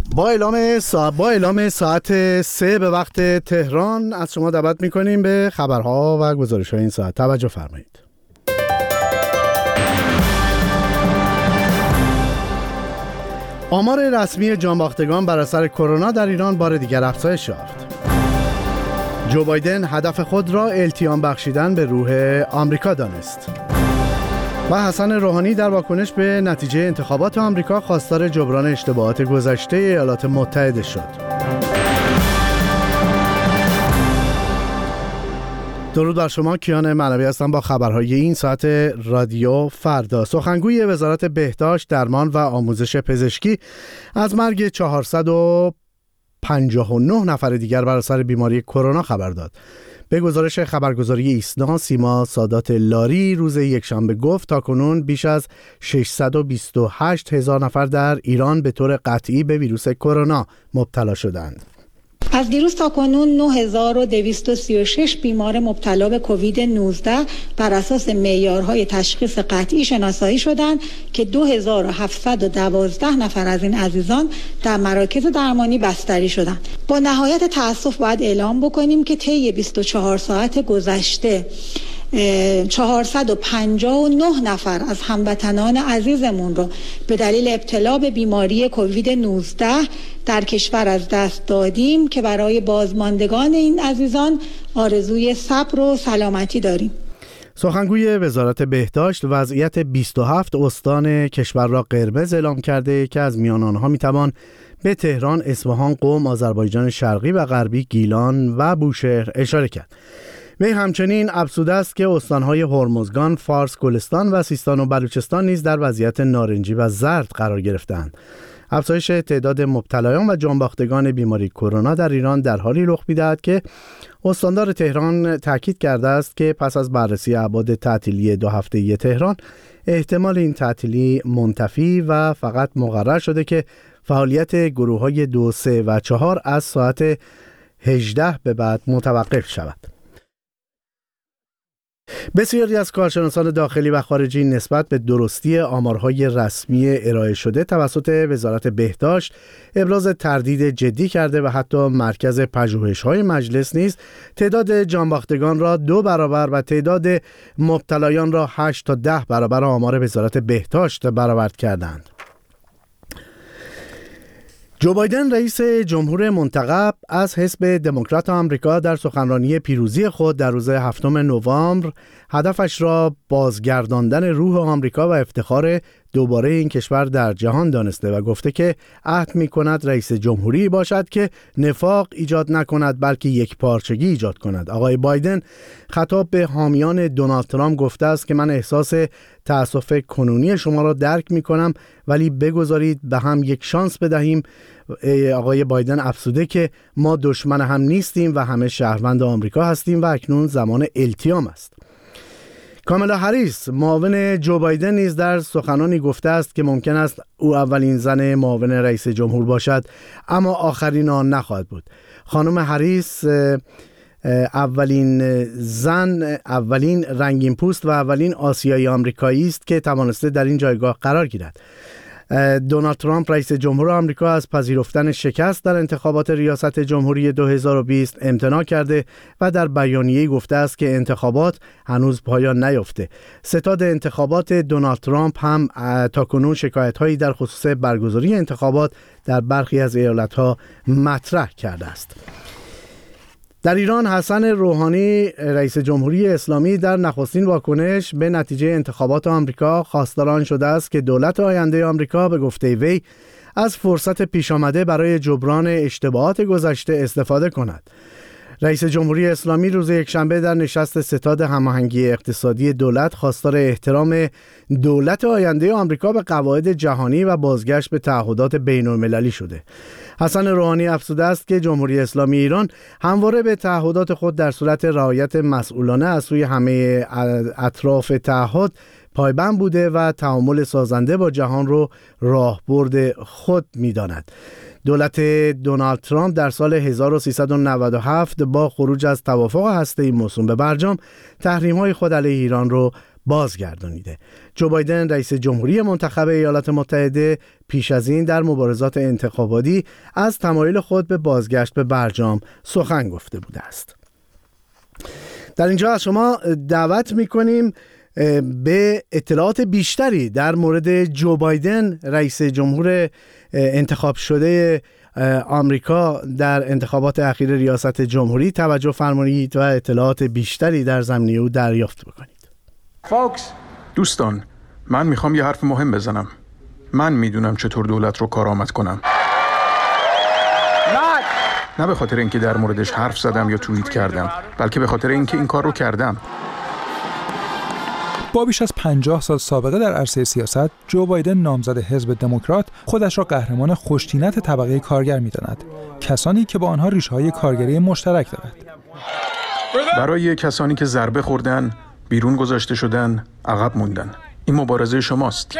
با اعلام ساعت 3 به وقت تهران از شما دعوت می‌کنیم به خبرها و گزارش‌های این ساعت. توجه فرمایید. آمار رسمی جانباختگان بر اثر کرونا در ایران بار دیگر افزایش یافت. جو بایدن هدف خود را التیام بخشیدن به روح آمریکا دانست. و حسن روحانی در واکنش به نتیجه انتخابات آمریکا خواستار جبران اشتباهات گذشته ایالات متحده شد. درود بر شما، کیان معنوی هستم با خبرهای این ساعت رادیو فردا. سخنگوی وزارت بهداشت، درمان و آموزش پزشکی از مرگ 459 نفر دیگر بر اثر بیماری کرونا خبر داد. به گزارش خبرگزاری ایسنا، سیما سادات لاری روز یکشنبه گفت تاکنون بیش از 628 هزار نفر در ایران به طور قطعی به ویروس کرونا مبتلا شدند. از دیروز تا کنون 9236 بیمار مبتلا به کووید 19 بر اساس معیارهای تشخیص قطعی شناسایی شدند که 2712 نفر از این عزیزان در مراکز درمانی بستری شدند. با نهایت تأسف باید اعلام بکنیم که طی 24 ساعت گذشته 459 نفر از هموطنان عزیزمون رو به دلیل ابتلا به بیماری کووید 19 در کشور از دست دادیم که برای بازماندگان این عزیزان آرزوی صبر و سلامتی داریم. سخنگوی وزارت بهداشت وضعیت 27 استان کشور را قرمز اعلام کرده که از میان آنها میتوان به تهران، اصفهان، قم، آذربایجان شرقی و غربی، گیلان و بوشهر اشاره کرد. وی همچنین افزوده است که استانهای هرمزگان، فارس، گلستان و سیستان و بلوچستان نیز در وضعیت نارنجی و زرد قرار گرفتند. افزایش تعداد مبتلایان و جانباختگان بیماری کرونا در ایران در حالی رخ می‌دهد که استاندار تهران تاکید کرده است که پس از بررسی ابعاد تعطیلی 2 هفته‌ای تهران، احتمال این تعطیلی منتفی و فقط مقرر شده که فعالیت گروه‌های 2، 3 و 4 از ساعت 18 به بعد متوقف شود. بسیاری از کارشناسان داخلی و خارجی نسبت به درستی آمارهای رسمی ارائه شده توسط وزارت بهداشت ابراز تردید جدی کرده و حتی مرکز پژوهش‌های مجلس نیز تعداد جانباختگان را 2 برابر و تعداد مبتلایان را 8 تا 10 برابر آمار وزارت بهداشت برآورد کردند. جو بایدن رئیس جمهور منتخب از حزب دموکرات آمریکا در سخنرانی پیروزی خود در روز 7 نوامبر هدفش را بازگرداندن روح آمریکا و افتخار دوباره این کشور در جهان دانسته و گفته که عهد می‌کند رئیس جمهوری باشد که نفاق ایجاد نکند بلکه یک پارچگی ایجاد کند. آقای بایدن خطاب به حامیان دونالد ترامپ گفته است که من احساس تأسف کنونی شما را درک می‌کنم ولی بگذارید به هم یک شانس بدهیم. آقای بایدن افزوده که ما دشمن هم نیستیم و همه شهروند آمریکا هستیم و اکنون زمان التیام است. کامالا هریس معاون جو بایدن نیز در سخنانی گفته است که ممکن است او اولین زن معاون رئیس جمهور باشد اما آخرین آن نخواهد بود. خانم هریس اولین زن، اولین رنگین پوست و اولین آسیایی آمریکایی است که توانسته در این جایگاه قرار گیرد. دونالد ترامپ رئیس جمهور آمریکا از پذیرفتن شکست در انتخابات ریاست جمهوری 2020 امتناع کرده و در بیانیه‌ای گفته است که انتخابات هنوز پایان نیافته. ستاد انتخابات دونالد ترامپ هم تاکنون شکایت‌هایی در خصوص برگزاری انتخابات در برخی از ایالت‌ها مطرح کرده است. در ایران حسن روحانی رئیس جمهوری اسلامی در نخستین واکنش به نتیجه انتخابات آمریکا خواستار آن شده است که دولت آینده آمریکا به گفته وی از فرصت پیش آمده برای جبران اشتباهات گذشته استفاده کند. رئیس جمهوری اسلامی روز یکشنبه در نشست ستاد هماهنگی اقتصادی دولت خواستار احترام دولت آینده آمریکا به قواعد جهانی و بازگشت به تعهدات بین‌المللی شده. حسن روحانی افزوده است که جمهوری اسلامی ایران همواره به تعهدات خود در صورت رعایت مسئولانه از سوی همه اطراف تعهد پایبند بوده و تعامل سازنده با جهان رو راهبرد خود می‌داند. دولت دونالد ترامپ در سال 1397 با خروج از توافق هسته‌ای موسوم به برجام تحریم‌های خود علیه ایران رو بازگردانیده. جو بایدن رئیس جمهوری منتخب ایالات متحده پیش از این در مبارزات انتخاباتی از تمایل خود به بازگشت به برجام سخن گفته بوده است. در اینجا از شما دعوت می‌کنیم به اطلاعات بیشتری در مورد جو بایدن رئیس جمهور انتخاب شده آمریکا در انتخابات اخیر ریاست جمهوری توجه فرمایید و اطلاعات بیشتری در زمینه او دریافت بکنید. دوستان، من میخوام یه حرف مهم بزنم. من میدونم چطور دولت رو کارآمد کنم. نه به خاطر اینکه در موردش حرف زدم یا توییت کردم، بلکه به خاطر اینکه این کار رو کردم. با بیش از 50 سال سابقه در عرصه سیاست، جو بایدن نامزد حزب دموکرات خودش را قهرمان خوش‌طینت طبقه کارگر می‌داند، کسانی که با آنها ریشه‌های کارگری مشترک دارد. برای کسانی که ضربه خوردن، بیرون گذاشته شدن، عقب موندن. این مبارزه شماست.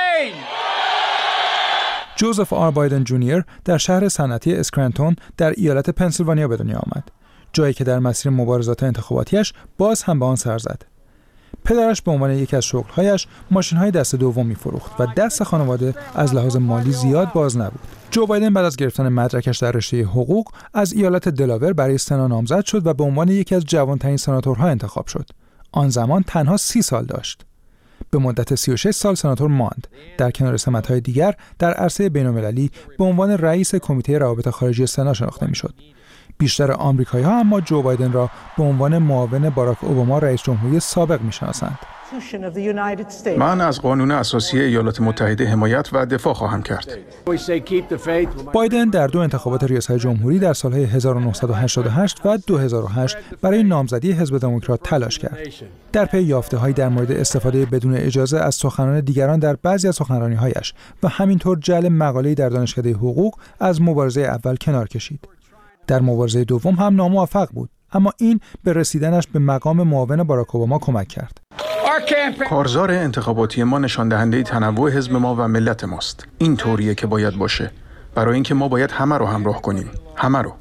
جوزف آر بایدن جونیور در شهر صنعتی اسکرانتون در ایالت پنسیلوانیا به دنیا آمد، جایی که در مسیر مبارزات انتخاباتیش باز هم به آن سر زد. پدرش به عنوان یکی از شغل‌هایش ماشین‌های دست دوم می‌فروخت و دست خانواده از لحاظ مالی زیاد باز نبود. جو بایدن بعد از گرفتن مدرکش در رشته حقوق از ایالت دلاور برای سنا نامزد شد و به عنوان یکی از جوان‌ترین سناتورها انتخاب شد. آن زمان تنها 30 سال داشت. به مدت 36 سال سناتور ماند. در کنار سمت‌های دیگر در عرصه بین‌المللی به عنوان رئیس کمیته روابط خارجی سنا شناخته می‌شد. بیشتر آمریکایی‌ها اما جو بایدن را به عنوان معاون باراک اوباما رئیس جمهوری سابق می‌شناسند. من از قانون اساسی ایالات متحده حمایت و دفاع خواهم کرد. بایدن در 2 انتخابات ریاست جمهوری در سالهای 1988 و 2008 برای نامزدی حزب دموکرات تلاش کرد. در پی یافته‌هایی در مورد استفاده بدون اجازه از سخنان دیگران در بعضی از سخنرانی‌هایش و همینطور جعل مقاله‌ای در دانشکده حقوق از مبارزه اول کنار کشید. در مبارزه دوم هم ناموفق بود، اما این به رسیدنش به مقام معاون باراک اوباما کمک کرد. کارزار انتخاباتی ما نشان دهنده تنوع حزب ما و ملت ماست. این طوریه که باید باشه. برای اینکه ما باید همه رو همراه کنیم. همه رو.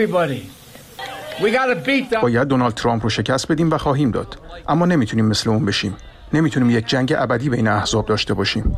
باید دونالد ترامپ رو شکست بدیم و خواهیم داد. اما نمیتونیم مثل اون بشیم. نمیتونیم یک جنگ ابدی بین احزاب داشته باشیم.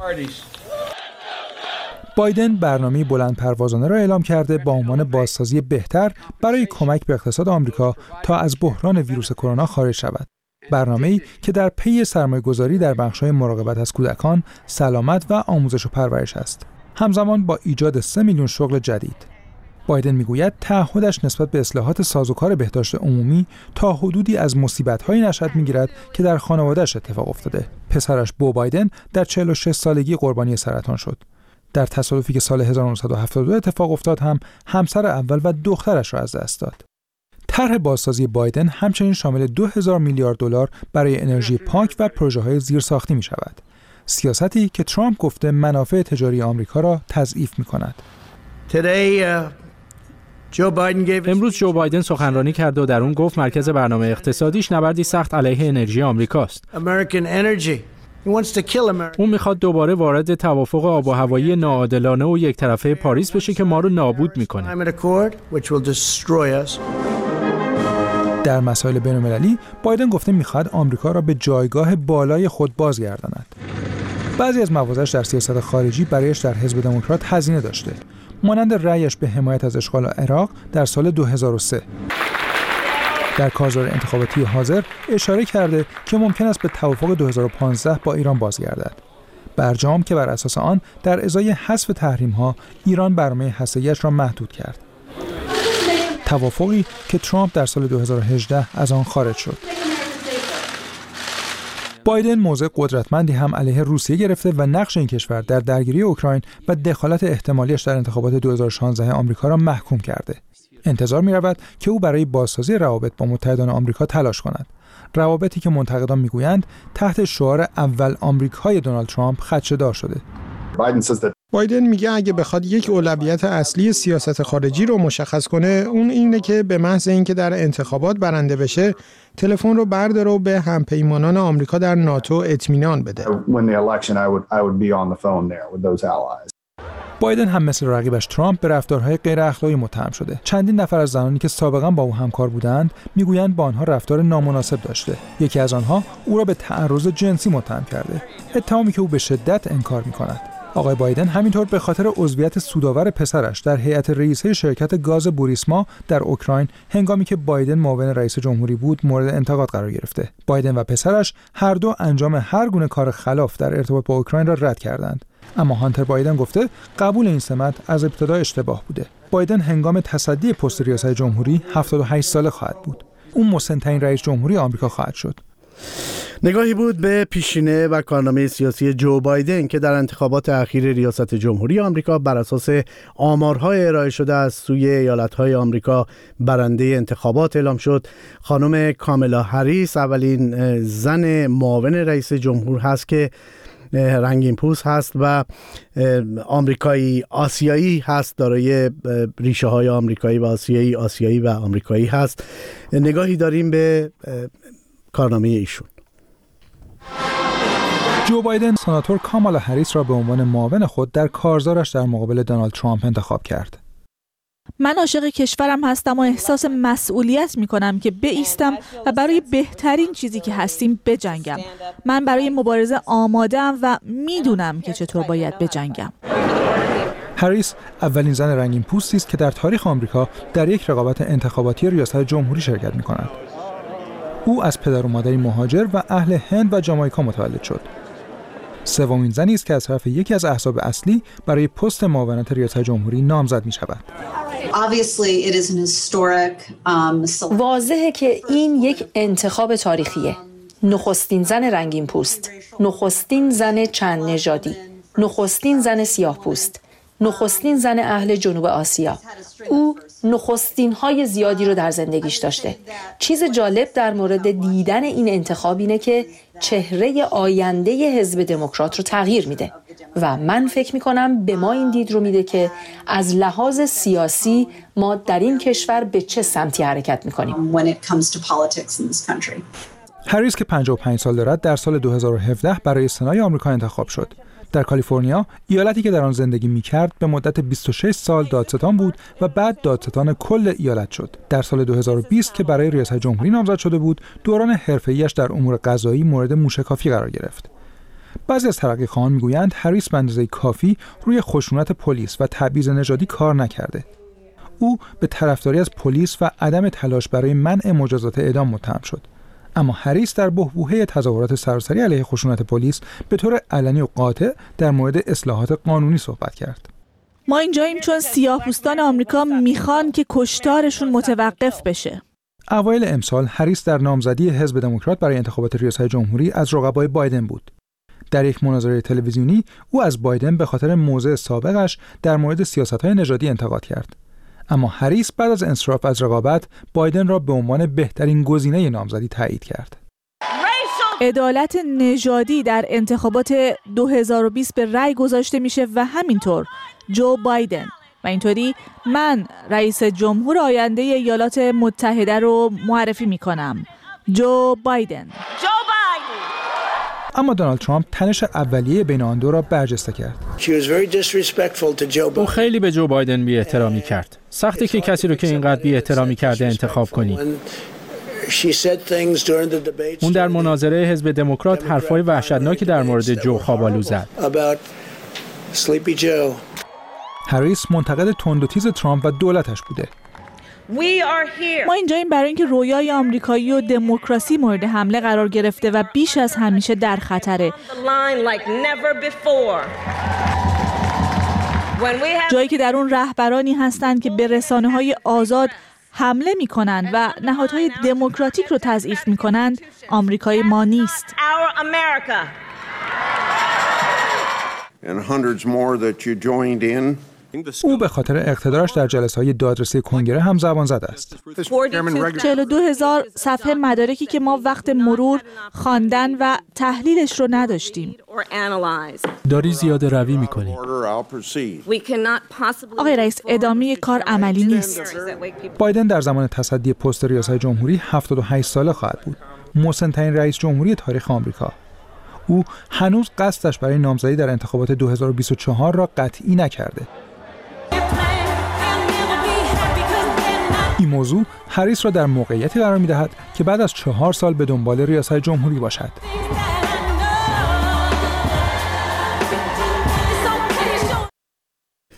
بایدن برنامه‌ای بلند پروازانه را اعلام کرده با عنوان بازسازی بهتر برای کمک به اقتصاد آمریکا تا از بحران ویروس کرونا خارج شود. برنامه‌ای که در پی سرمایه‌گذاری در بخش‌های مراقبت از کودکان، سلامت و آموزش و پرورش است. همزمان با ایجاد 3 میلیون شغل جدید. بایدن میگوید تعهدش نسبت به اصلاحات سازوکار بهداشت عمومی تا حدودی از مصیبت‌هایی نشأت می‌گیرد که در خانواده‌اش اتفاق افتاده. پسرش بو بایدن در 46 سالگی قربانی سرطان شد. در تصادفی که سال 1972 اتفاق افتاد هم همسر اول و دخترش را از دست داد. طرح بازسازی بایدن همچنین شامل 2000 میلیارد دلار برای انرژی پاک و پروژه‌های زیرساختی می‌شود. سیاستی که ترامپ گفته منافع تجاری آمریکا را تضعیف می‌کند. امروز جو بایدن سخنرانی کرد و در اون گفت مرکز برنامه اقتصادیش نبردی سخت علیه انرژی آمریکاست. اون میخواد دوباره وارد توافق آب و هوایی ناعادلانه و یک طرفه پاریس بشه که ما رو نابود میکنه. در مسائل بین‌المللی بایدن گفته میخواد آمریکا را به جایگاه بالای خود بازگرداند. بعضی از موازش در سیاست خارجی برایش در حزب دموکرات هزینه داشته، مانند رأیش به حمایت از اشغال عراق در سال 2003. در کارزار انتخاباتی حاضر اشاره کرده که ممکن است به توافق 2015 با ایران بازگردد. برجام که بر اساس آن در ازای حذف تحریم‌ها ایران برنامه هسته‌ایش را محدود کرد. توافقی که ترامپ در سال 2018 از آن خارج شد. بایدن موضع قدرتمندی هم علیه روسیه گرفته و نقش این کشور در درگیری اوکراین و دخالت احتمالیش در انتخابات 2016 آمریکا را محکوم کرده. انتظار می‌رود که او برای بازسازی روابط با متحدان آمریکا تلاش کند. روابطی که منتقدان می‌گویند تحت شعار اول آمریکای دونالد ترامپ خدشه‌دار شده. بایدن میگه اگه بخواد یک اولویت اصلی سیاست خارجی رو مشخص کنه، اون اینه که به محض اینکه در انتخابات برنده بشه، تلفن رو برداره و به همپیمانان آمریکا در ناتو اطمینان بده. بایدن هم مثل رقیبش ترامپ به رفتارهای غیر اخلاقی متهم شده. چندین نفر از زنانی که سابقا با او همکار بودند میگویند با آنها رفتار نامناسب داشته. یکی از آنها او را به تعرض جنسی متهم کرده، اتهامی که او به شدت انکار می‌کند. آقای بایدن همینطور به خاطر عضویت سودآور پسرش در هیئت رئیسه شرکت گاز بوریسما در اوکراین هنگامی که بایدن معاون رئیس جمهوری بود مورد انتقاد قرار گرفته. بایدن و پسرش هر دو انجام هر گونه کار خلاف در ارتباط با اوکراین را رد کردند. اما هانتر بایدن گفته قبول این سمت از ابتدا اشتباه بوده. بایدن هنگام تصدی پست ریاست جمهوری 78 ساله خواهد بود. او مسن‌ترین رئیس جمهوری آمریکا خواهد شد. نگاهی بود به پیشینه و کارنامه سیاسی جو بایدن که در انتخابات اخیر ریاست جمهوری آمریکا بر اساس آمارهای ارائه شده از سوی ایالت‌های آمریکا برنده انتخابات اعلام شد. خانم کامالا هریس اولین زن معاون رئیس جمهور هست که رنگین پوست هست و آمریکایی آسیایی هست، دارای ریشه های آمریکایی و آسیایی و آمریکایی هست. نگاهی داریم به کارنامه ایشون. جو بایدن سناتور کامالا هریس را به عنوان معاون خود در کارزارش در مقابل دونالد ترامپ انتخاب کرد. من عاشق کشورم هستم و احساس مسئولیت می‌کنم که بایستم و برای بهترین چیزی که هستیم بجنگم. من برای مبارزه آماده‌ام و میدونم که چطور باید بجنگم. هریس اولین زن رنگین پوستی است که در تاریخ آمریکا در یک رقابت انتخاباتی ریاست جمهوری شرکت می‌کند. او از پدر و مادری مهاجر و اهل هند و جامائیکا متولد شد. سومین زنی است که از طرف یکی از احزاب اصلی برای پست معاونت ریاست جمهوری نامزد می‌شود. واضحه که این یک انتخاب تاریخیه. نخستین زن رنگین پوست، نخستین زن چند نژادی، نخستین زن سیاه پوست، نخستین زن اهل جنوب آسیا. او نخستین های زیادی رو در زندگیش داشته. چیز جالب در مورد دیدن این انتخاب اینه که چهره آینده حزب دموکرات رو تغییر میده و من فکر میکنم به ما این دید رو میده که از لحاظ سیاسی ما در این کشور به چه سمتی حرکت میکنیم. هریس که 55 سال دارد در سال 2017 برای سنای آمریکا انتخاب شد. در کالیفرنیا، ایالتی که در آن زندگی می‌کرد، به مدت 26 سال دادستان بود و بعد دادستان کل ایالت شد. در سال 2020 که برای ریاست جمهوری نامزد شده بود، دوران حرفه‌ایش در امور قضایی مورد موشکافی قرار گرفت. بعضی از ترقی‌خواهان می‌گویند هریس به اندازه کافی روی خشونت پلیس و تبعیض نژادی کار نکرده. او به طرفداری از پلیس و عدم تلاش برای منع مجازات اعدام متهم شد. اما هریس در بحبوحه تظاهرات سراسری علیه خشونت پلیس به طور علنی و قاطع در مورد اصلاحات قانونی صحبت کرد. ما اینجاییم چون سیاه‌پوستان آمریکا میخوان که کشتارشون متوقف بشه. اوایل امسال هریس در نامزدی حزب دموکرات برای انتخابات ریاست جمهوری از رقبای بایدن بود. در یک مناظره تلویزیونی او از بایدن به خاطر موضع سابقش در مورد سیاست‌های نژادی انتقاد کرد. اما هریس بعد از انصراف از رقابت بایدن را به عنوان بهترین گزینه نامزدی تایید کرد. عدالت نژادی در انتخابات 2020 به رأی گذاشته میشه و همینطور جو بایدن و اینطوری من رئیس جمهور آینده ایالات متحده رو معرفی میکنم. جو بایدن. اما دونالد ترامپ تنش اولیه بین آن دو را برجسته کرد. او خیلی به جو بایدن بی‌احترامی کرد. سخته که کسی رو که اینقدر بی‌احترامی کرده انتخاب کنی. اون در مناظره حزب دموکرات حرفای وحشتناکی در مورد جو خوابالو زد. هریس منتقد تند و تیز ترامپ و دولتش بوده. ما اینجاییم برای اینکه رویای آمریکایی و دموکراسی مورد حمله قرار گرفته و بیش از همیشه در خطره. جایی که در اون رهبرانی هستند که به رسانه‌های آزاد حمله می‌کنند و نهادهای دموکراتیک رو تضعیف می‌کنند، آمریکای ما نیست. او به خاطر اقتدارش در جلسه‌های دادرسی کنگره هم زبان زده است. 42,000 صفحه مدارکی که ما وقت مرور، خواندن و تحلیلش رو نداشتیم. داری زیاده روی می‌کنی. آقای رئیس، ادامه کار عملی نیست. بایدن در زمان تصدی پست ریاست جمهوری 78 ساله خواهد بود. مسن‌ترین رئیس جمهوری تاریخ آمریکا. او هنوز قصدش برای نامزدی در انتخابات 2024 را قطعی نکرده. این موضوع هریس را در موقعیتی قرار می‌دهد که بعد از 4 سال به دنبال ریاست جمهوری باشد.